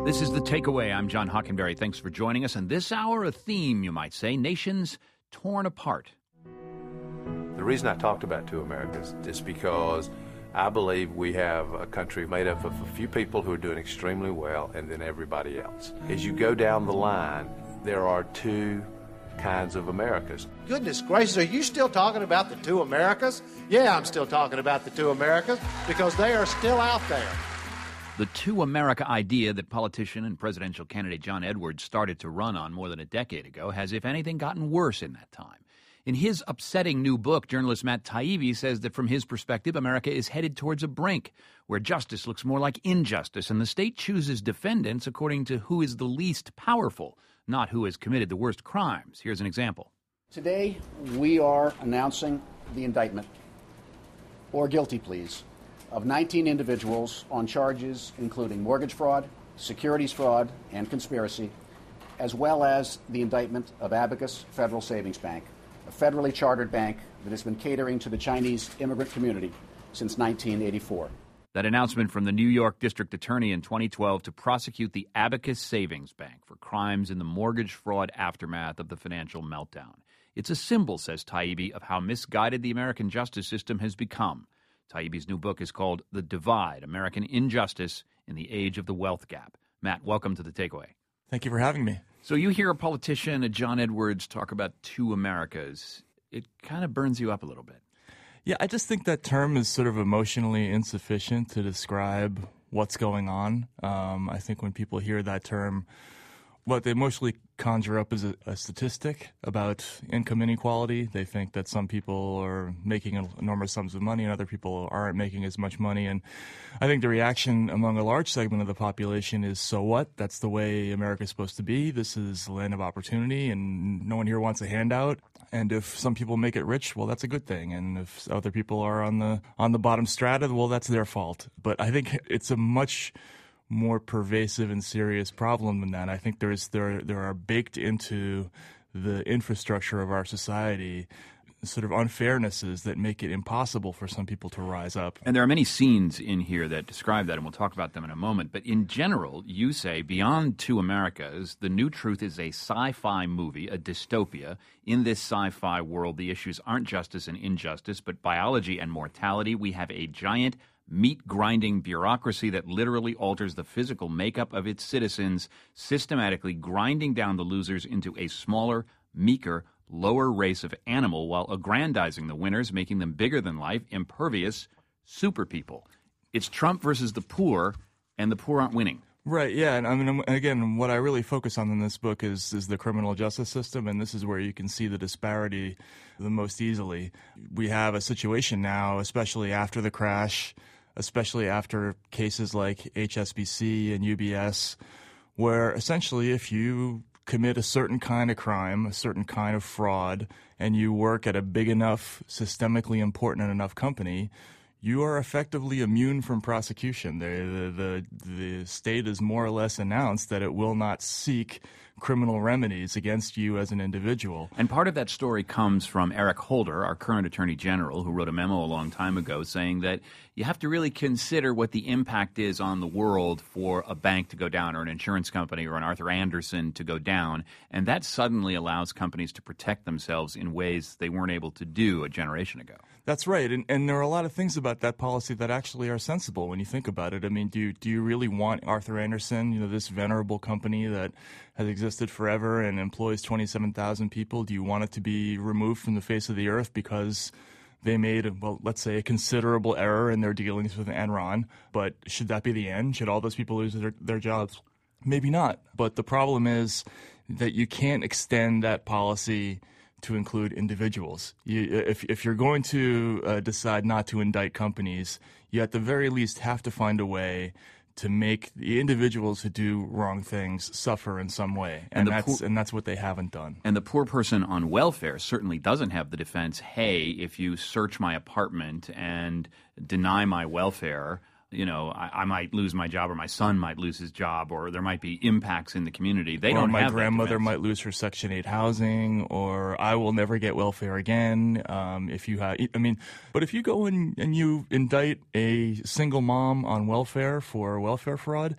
This is The Takeaway. I'm John Hockenberry. Thanks for joining us. And this hour, a theme, you might say, nations torn apart. The reason I talked about two Americas is because I believe we have a country made up of a few people who are doing extremely well and then everybody else. As you go down the line, there are two kinds of Americas. Goodness gracious, are you still talking about the two Americas? Yeah, I'm still talking about the two Americas because they are still out there. The two America idea that politician and presidential candidate John Edwards started to run on more than a decade ago has, if anything, gotten worse in that time. In his upsetting new book, journalist Matt Taibbi says that from his perspective, America is headed towards a brink where justice looks more like injustice and the state chooses defendants according to who is the least powerful, not who has committed the worst crimes. Here's an example. Today, we are announcing the indictment, or guilty pleas, of 19 individuals on charges including mortgage fraud, securities fraud, and conspiracy, as well as the indictment of Abacus Federal Savings Bank, a federally chartered bank that has been catering to the Chinese immigrant community since 1984. That announcement from the New York District Attorney in 2012 to prosecute the Abacus Savings Bank for crimes in the mortgage fraud aftermath of the financial meltdown. It's a symbol, says Taibbi, of how misguided the American justice system has become. Taibbi's new book is called The Divide, American Injustice in the Age of the Wealth Gap. Matt, welcome to The Takeaway. Thank you for having me. So you hear a politician, a John Edwards, talk about two Americas. It kind of burns you up a little bit. Yeah, I just think that term is sort of emotionally insufficient to describe what's going on. I think when people hear that term, what they mostly conjure up is a statistic about income inequality. They think that some people are making enormous sums of money and other people aren't making as much money. And I think the reaction among a large segment of the population is, so what? That's the way America's supposed to be. This is a land of opportunity and no one here wants a handout. And if some people make it rich, well, that's a good thing. And if other people are on the bottom strata, well, that's their fault. But I think it's a much more pervasive and serious problem than that. I think there are baked into the infrastructure of our society sort of unfairnesses that make it impossible for some people to rise up. And there are many scenes in here that describe that, and we'll talk about them in a moment. But in general, you say, beyond two Americas, the new truth is a sci-fi movie, a dystopia. In this sci-fi world, the issues aren't justice and injustice, but biology and mortality. We have a giant meat-grinding bureaucracy that literally alters the physical makeup of its citizens, systematically grinding down the losers into a smaller, meeker, lower race of animal while aggrandizing the winners, making them bigger than life, impervious, super people. It's Trump versus the poor, and the poor aren't winning. Right, yeah, and I mean, again, what I really focus on in this book is the criminal justice system, and this is where you can see the disparity the most easily. We have a situation now, especially after the crash, especially after cases like HSBC and UBS, where essentially if you commit a certain kind of crime, a certain kind of fraud, and you work at a big enough, systemically important enough company, you are effectively immune from prosecution. The state has more or less announced that it will not seek criminal remedies against you as an individual. And part of that story comes from Eric Holder, our current Attorney General, who wrote a memo a long time ago saying that you have to really consider what the impact is on the world for a bank to go down or an insurance company or an Arthur Andersen to go down. And that suddenly allows companies to protect themselves in ways they weren't able to do a generation ago. That's right, and there are a lot of things about that policy that actually are sensible when you think about it. I mean, do you really want Arthur Andersen, this venerable company that has existed forever and employs 27,000 people? Do you want it to be removed from the face of the earth because they made, well, let's say, a considerable error in their dealings with Enron? But should that be the end? Should all those people lose their jobs? Maybe not. But the problem is that you can't extend that policy to include individuals. If you're going to decide not to indict companies, you at the very least have to find a way to make the individuals who do wrong things suffer in some way, and that's what they haven't done. And the poor person on welfare certainly doesn't have the defense, hey, if you search my apartment and deny my welfare, I might lose my job, or my son might lose his job, or there might be impacts in the community. They don't have that defense. Or my grandmother might lose her Section 8 housing, or I will never get welfare again. But if you go and you indict a single mom on welfare for welfare fraud,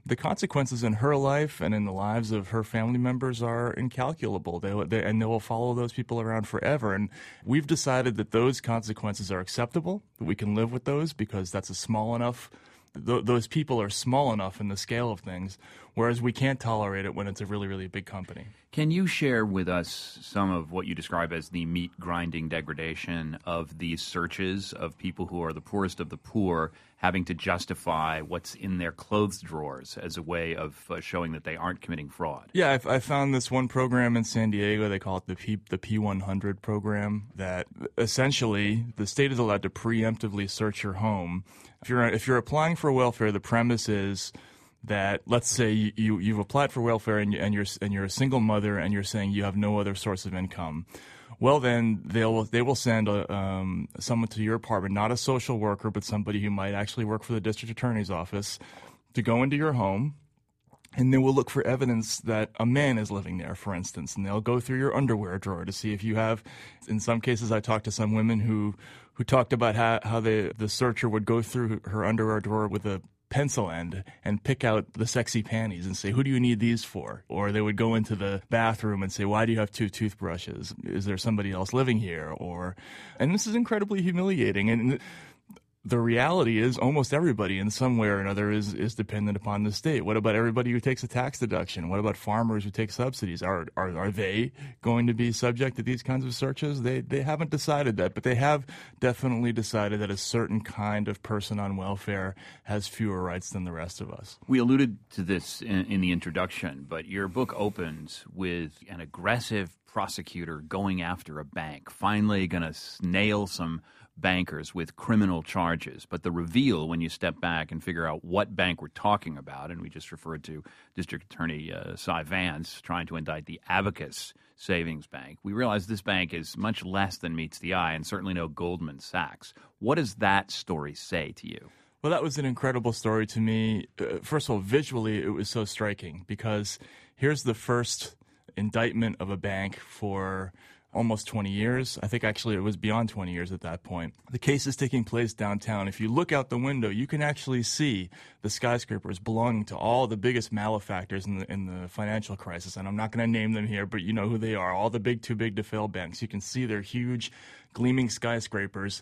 the consequences in her life and in the lives of her family members are incalculable. They will follow those people around forever. And we've decided that those consequences are acceptable, that we can live with those because that's a small enough those people are small enough in the scale of things, whereas we can't tolerate it when it's a really, really big company. Can you share with us some of what you describe as the meat-grinding degradation of these searches of people who are the poorest of the poor having to justify what's in their clothes drawers as a way of showing that they aren't committing fraud? Yeah, I found this one program in San Diego. They call it the P100 program, that essentially the state is allowed to preemptively search your home. If you're applying for welfare, the premise is that, let's say you've applied for welfare and you're a single mother and you're saying you have no other source of income. Well, then they will send someone to your apartment, not a social worker, but somebody who might actually work for the district attorney's office, to go into your home. And they will look for evidence that a man is living there, for instance, and they'll go through your underwear drawer to see if you have. In some cases, I talked to some women who talked about how the searcher would go through her underwear drawer with a pencil end and pick out the sexy panties and say, who do you need these for? Or they would go into the bathroom and say, why do you have 2 toothbrushes? Is there somebody else living here? And this is incredibly humiliating. And the reality is almost everybody in some way or another is dependent upon the state. What about everybody who takes a tax deduction? What about farmers who take subsidies? Are they going to be subject to these kinds of searches? They haven't decided that, but they have definitely decided that a certain kind of person on welfare has fewer rights than the rest of us. We alluded to this in the introduction, but your book opens with an aggressive prosecutor going after a bank, finally going to nail some bankers with criminal charges. But the reveal, when you step back and figure out what bank we're talking about, and we just referred to District Attorney Cy Vance trying to indict the Abacus Savings Bank, we realize this bank is much less than meets the eye, and certainly no Goldman Sachs. What does that story say to you? Well, that was an incredible story to me. First of all, visually, it was so striking because here's the first indictment of a bank for almost 20 years. I think actually it was beyond 20 years at that point. The case is taking place downtown. If you look out the window, you can actually see the skyscrapers belonging to all the biggest malefactors in the financial crisis. And I'm not going to name them here, but you know who they are. All the too big to fail banks. You can see their huge, gleaming skyscrapers.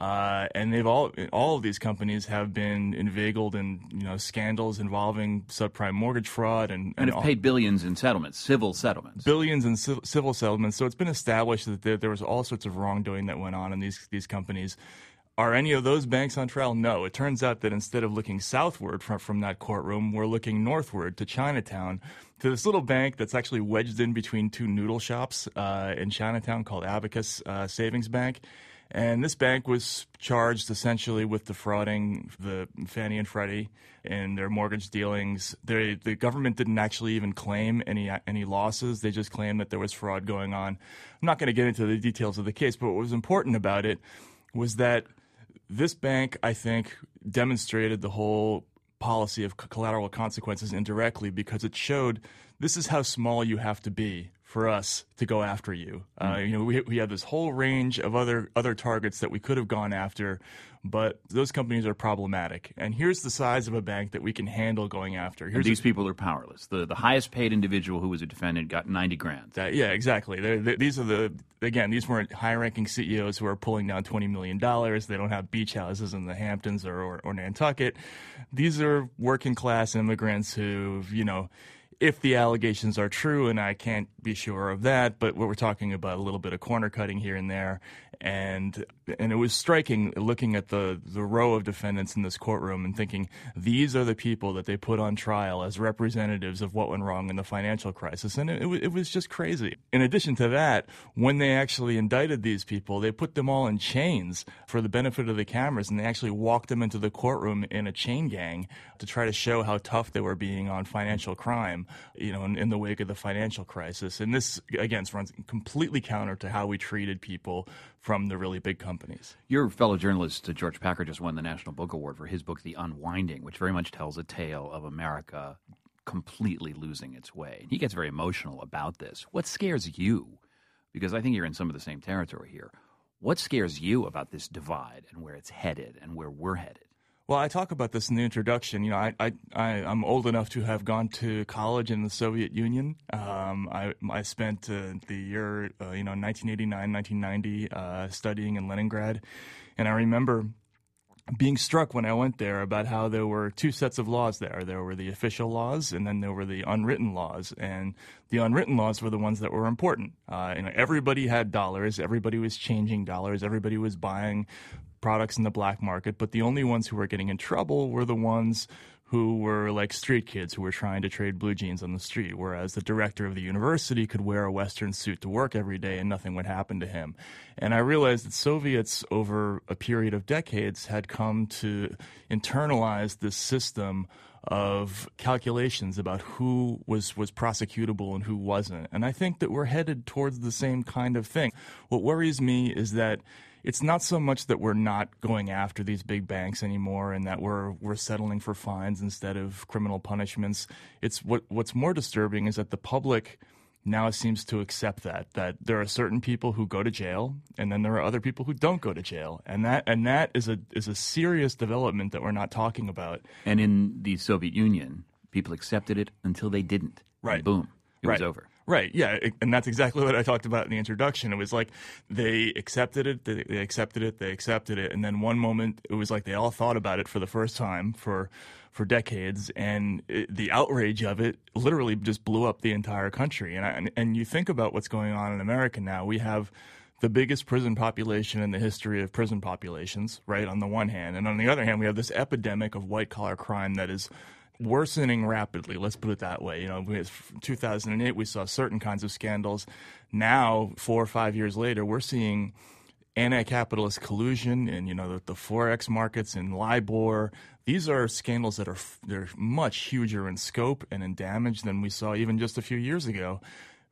And they've all of these companies have been inveigled in scandals involving subprime mortgage fraud and have paid billions in settlements, civil settlements. Billions in civil settlements. So it's been established that there was all sorts of wrongdoing that went on in these companies. Are any of those banks on trial? No. It turns out that instead of looking southward from that courtroom, we're looking northward to Chinatown, to this little bank that's actually wedged in between 2 noodle shops in Chinatown called Abacus Savings Bank. And this bank was charged essentially with defrauding the Fannie and Freddie in their mortgage dealings. The government didn't actually even claim any losses. They just claimed that there was fraud going on. I'm not going to get into the details of the case, but what was important about it was that this bank, I think, demonstrated the whole policy of collateral consequences indirectly because it showed this is how small you have to be for us to go after you. We have this whole range of other targets that we could have gone after, but those companies are problematic. And here's the size of a bank that we can handle going after. And these people are powerless. The highest paid individual who was a defendant got $90,000. Yeah, exactly. These weren't high-ranking CEOs who are pulling down $20 million. They don't have beach houses in the Hamptons or Nantucket. These are working-class immigrants who, if the allegations are true, and I can't be sure of that, but we're talking about a little bit of corner cutting here and there. And it was striking looking at the row of defendants in this courtroom and thinking these are the people that they put on trial as representatives of what went wrong in the financial crisis. And it was just crazy. In addition to that, when they actually indicted these people, they put them all in chains for the benefit of the cameras, and they actually walked them into the courtroom in a chain gang to try to show how tough they were being on financial crime, in the wake of the financial crisis. And this, again, runs completely counter to how we treated people from the really big companies. Your fellow journalist, George Packer, just won the National Book Award for his book, The Unwinding, which very much tells a tale of America completely losing its way. He gets very emotional about this. What scares you? Because I think you're in some of the same territory here. What scares you about this divide and where it's headed and where we're headed? Well, I talk about this in the introduction. You know, I'm old enough to have gone to college in the Soviet Union. I spent the year, 1989, 1990, studying in Leningrad, and I remember being struck when I went there about how there were two sets of laws there. There were the official laws, and then there were the unwritten laws. And the unwritten laws were the ones that were important. Everybody had dollars. Everybody was changing dollars. Everybody was buying products in the black market. But the only ones who were getting in trouble were the ones who were like street kids who were trying to trade blue jeans on the street, whereas the director of the university could wear a Western suit to work every day and nothing would happen to him. And I realized that Soviets, over a period of decades, had come to internalize this system of calculations about who was prosecutable and who wasn't. And I think that we're headed towards the same kind of thing. What worries me is that it's not so much that we're not going after these big banks anymore and that we're settling for fines instead of criminal punishments. It's what's more disturbing is that the public now seems to accept that there are certain people who go to jail and then there are other people who don't go to jail. And that is a serious development that we're not talking about. And in the Soviet Union, people accepted it until they didn't. Right. And boom, it was over. Right, yeah, and that's exactly what I talked about in the introduction. It was like they accepted it, they accepted it, they accepted it, and then one moment it was like they all thought about it for the first time for decades, and the outrage of it literally just blew up the entire country. And you think about what's going on in America now. We have the biggest prison population in the history of prison populations, right, on the one hand, and on the other hand, we have this epidemic of white-collar crime that is worsening rapidly, let's put it that way. You know, in 2008, we saw certain kinds of scandals. Now, 4 or 5 years later, we're seeing anti-capitalist collusion and, the Forex markets and LIBOR. These are scandals that they're much huger in scope and in damage than we saw even just a few years ago.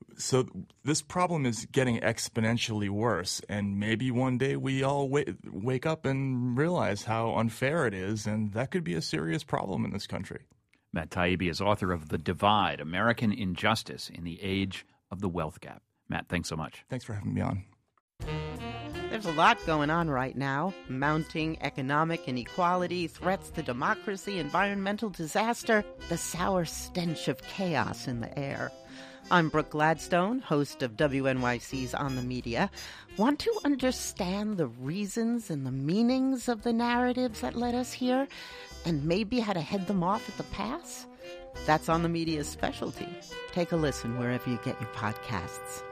So this problem is getting exponentially worse, and maybe one day we all wake up and realize how unfair it is, and that could be a serious problem in this country. Matt Taibbi is author of The Divide, American Injustice in the Age of the Wealth Gap. Matt, thanks so much. Thanks for having me on. There's a lot going on right now. Mounting economic inequality, threats to democracy, environmental disaster, the sour stench of chaos in the air. I'm Brooke Gladstone, host of WNYC's On the Media. Want to understand the reasons and the meanings of the narratives that led us here, and maybe how to head them off at the pass? That's On the Media's specialty. Take a listen wherever you get your podcasts.